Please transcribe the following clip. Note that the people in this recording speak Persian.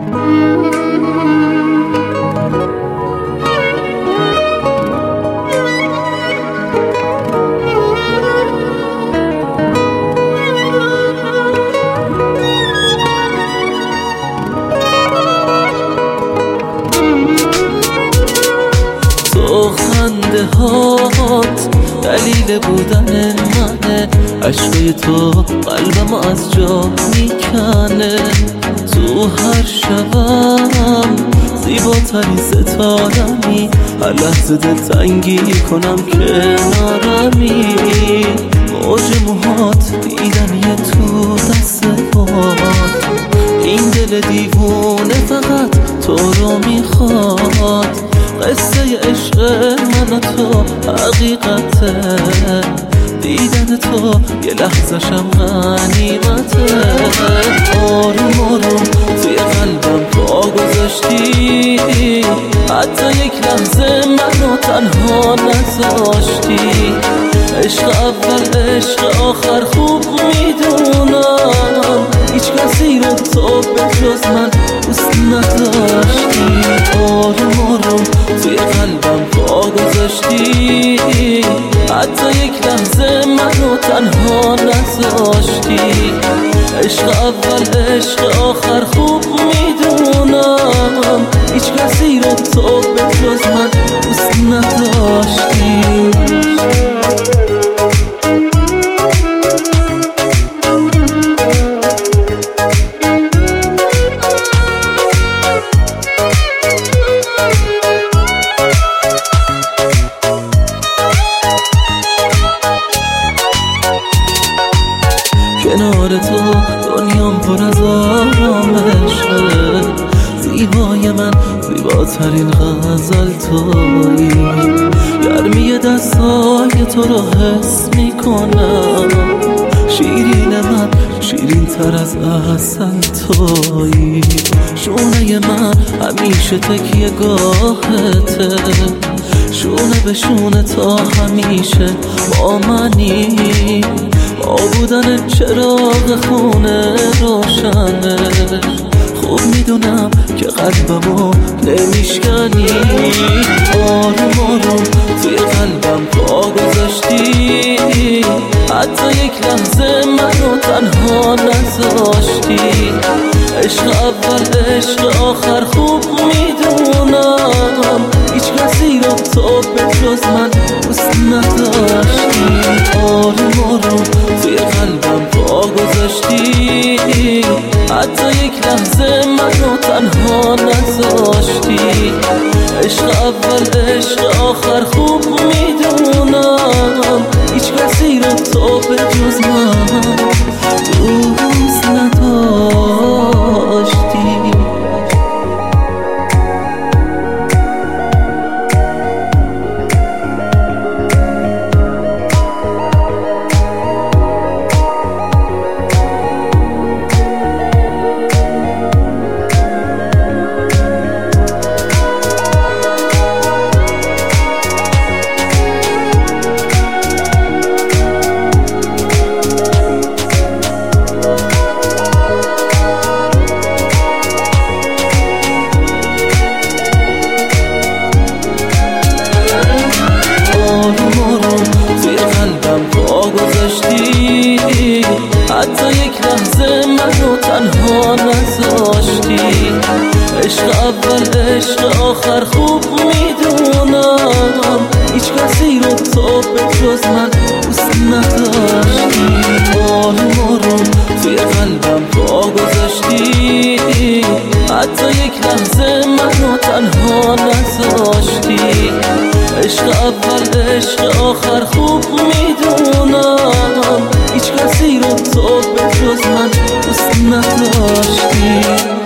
خنده هات دلیل بودن منه، عشق تو قلبم از جا میکنه. تو هر شبم زیباترین ستارمی، هر لحظه دلتنگی کنم کنارمی. موج موهات دیدنی تو دست باد، این دل دیوونه فقط تو رو میخواد. قصه عشق من و تو حقیقته، دیدن تو یه لحظه‌شم غنیمته. آروم آروم توی قلبم پا گذاشتی، حتی یک لحظه منو تنها نذاشتی. عشق اول عشق آخر خوب میدونم، هیچ کسی رو تو به جز من دوست نداشتی. آروم آروم توی قلبم پا گذاشتی، حتی یک لحظه منو تنها نذاشتی. عشق اول عشق آخر خوب میدونم، هیچ کسی رو تو به جز من دوست نداشتی. کنار تو دنیام پر از آرامشه، زیبای من زیباترین غزل تویی. گرمی دستای تو رو حس میکنم، شیرین من شیرین تر از عسل تویی. شونه من همیشه تکیه گاهته، شونه به شونه تا همیشه با منی. با بودن چراغ خونه روشنه، خوب میدونم که قلبمو نمیشکنی. آروم آروم توی قلبم پا گذاشتی، حتی یک لحظه منو تنها نذاشتی. عشق اول عشق آخر خوب میدونم، هیچ کسی رو تو به جز من دوست نداشتی. آروم آروم توی قلبم پا گذاشتی، حتی یک لحظه منو تنها نذاشتی. عشق اول عشق آخر خوب میدونم، هیچ کسی رو تو به جز من دوست نداشتی. حتی یک لحظه منو تنها نذاشتی. عشق اول عشق آخر خوب میدونم، هیچ کسی رو تو به جز من دوست نداشتی. آروم آروم توی قلبم پا گذاشتی، حتی یک لحظه منو تنها نذاشتی. عشق اول عشق آخر خوب میدونم، هیچ کسی رو تو به جز من دوست نداشتی.